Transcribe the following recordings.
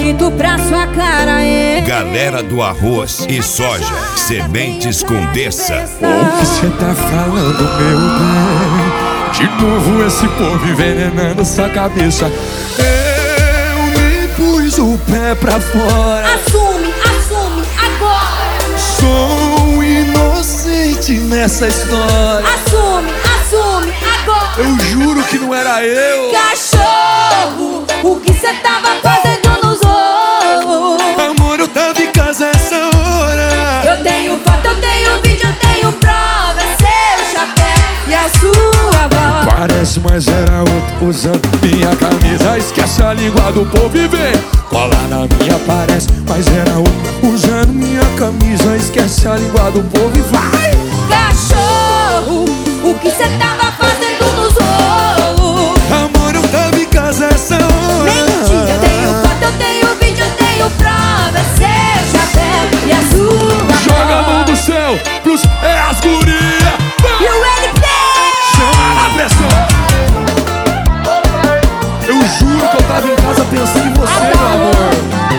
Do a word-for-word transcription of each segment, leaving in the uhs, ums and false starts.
bonito pra sua cara, é. Galera do arroz e soja, sementes com Dessa. O que cê tá falando, meu bem? De novo esse povo envenenando sua cabeça. Eu nem pus o pé pra fora. Assume, assume, agora. Sou inocente nessa história. Assume, assume, agora. Eu juro que não era eu. Cachorro, o que cê tava fazendo nos olhos? Amor, eu tava em casa essa hora. Eu tenho foto, eu tenho vídeo, eu tenho prova. É seu chapéu e a sua voz. Parece, mas era outro usando minha camisa. Esquece a língua do povo e vem colar na minha. Parece, mas era outro usando minha camisa. Esquece a língua do povo e vai. Cachorro, o que cê tava fazendo nos olhos? Amor, eu tava em casa essa hora. Mentira, eu tenho foto, eu tenho vídeo, eu tenho prova. É seu chapéu e a sua Joga a mão voz. do céu pros é as guria. E o L P Chama na pressão. Eu juro que eu tava em casa pensando em você, meu amor.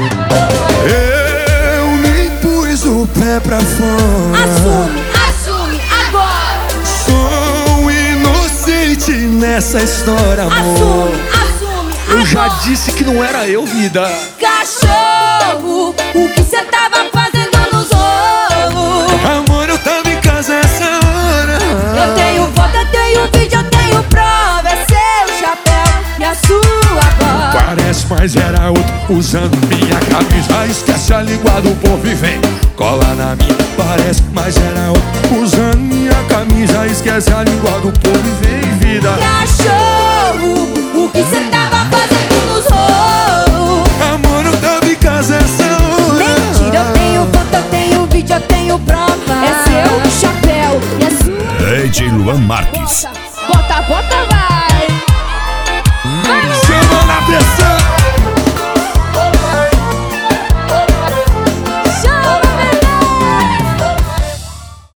Eu nem pus o pé pra fora. Assume, assume, agora. Sou inocente nessa história, amor. Assume, assume, Eu já agora. disse que não era eu, vida. Cachorro, o que cê tava fazendo nos olhos? Amor, eu tava em casa essa hora. Eu tenho foto, eu tenho vídeo, eu tenho prova. É seu chapéu e a sua voz. Parece, mas era outro usando minha camisa. Esquece a língua do povo e vem cola na minha. Parece, mas era outro usando minha camisa. Esquece a língua do povo e vem, vida. Cachorro, o que cê tava fazendo nos olhos? Amor, eu tava em casa essa hora. Mentira, eu tenho foto, eu tenho vídeo, eu tenho prova. É seu chapéu e a sua. D J Luan Marques. Bota, bota, vai. Chama na pressão.